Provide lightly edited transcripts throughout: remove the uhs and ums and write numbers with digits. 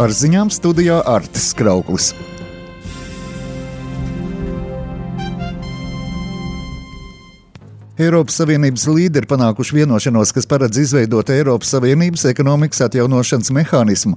Ar ziņām studijā Artis Krauklis. Eiropas Savienības līderi panākuši vienošanos, kas paredz izveidot Eiropas Savienības ekonomikas atjaunošanas mehānismu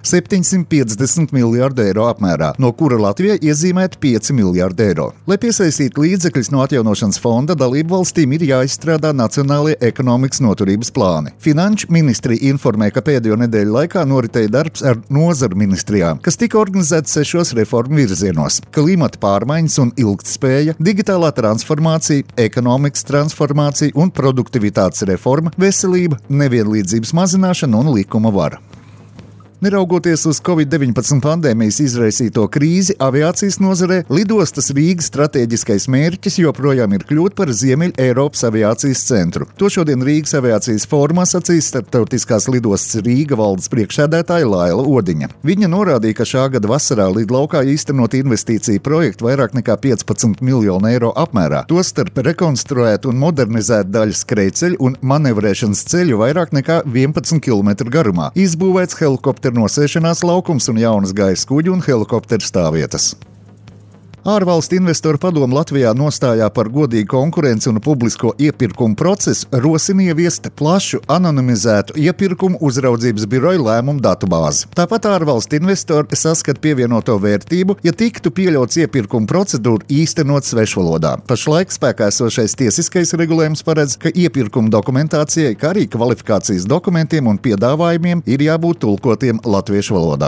750 miljārdu eiro apmērā, no kura Latvijai iezīmēta 5 miljārdi eiro. Lai piesaistītu līdzekļus no atjaunošanas fonda, dalību valstīm ir jāizstrādā nacionālie ekonomikas noturības plāni. Finanšu ministrija informē, ka pēdējo nedēļu laikā noritēja darbs ar nozaru ministrijām, kas tika organizēts 6 reformu virzienos – klimata pārmaiņas un ilgtspēja, digitālā transformācija, ekonomikas transformācija un produktivitātes reforma, veselība, nevienlīdzības mazināšana un likuma vara. Neraugoties uz Covid-19 pandēmijas izraisīto krīzi, aviācijas nozarē lidostas Rīgas stratēģiskais mērķis joprojām ir kļūt par Ziemeļa Eiropas aviācijas centru. To šodien Rīgas aviācijas fórumā sacīs Starptautiskās lidostas Rīga valdes priekšsēdētāja Laila Odiņa. Viņa norādīja, ka šā gada vasarā lidlaukā īstenot investīciju projektu vairāk nekā 15 miljonu eiro apmērā. Tostarp rekonstruēt un modernizēt daļas skrejceļu un manevrēšanas ceļu vairāk nekā 11 km garumā. Izbūvēts helikopteru nosēšanās laukums un jaunas gaisa kuģi un helikopteru stāvvietas. Ārvalstu investoru padome Latvijā nostājā par godīgu konkurenci un publisko iepirkumu procesu rosina ieviest plašu anonimizētu iepirkumu uzraudzības biroja lēmumu datubāzi. Tāpat ārvalstu investori saskat pievienoto vērtību, ja tiktu pieļauts iepirkumu procedūru īstenot svešvalodā. Pašlaik spēkā esošais tiesiskais regulējums paredz, ka iepirkumu dokumentācijai, kā arī kvalifikācijas dokumentiem un piedāvājumiem ir jābūt tulkotiem latviešu valodā.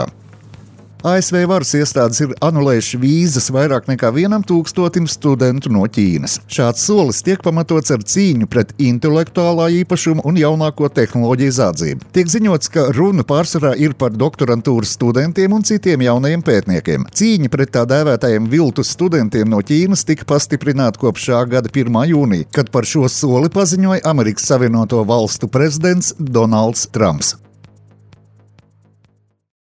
ASV varas iestādes ir anulējuši vīzas vairāk nekā 1000 studentu no Ķīnas. Šāds solis tiek pamatots ar cīņu pret intelektuālā īpašuma un jaunāko tehnoloģiju zādzību. Tiek ziņots, ka runa pārsvarā ir par doktorantūras studentiem un citiem jaunajiem pētniekiem. Cīņa pret tā dēvētajiem viltus studentiem no Ķīnas tika pastiprināta kopš šā gada 1. jūnija, kad par šo soli paziņoja Amerikas Savienoto Valstu prezidents Donalds Trumps.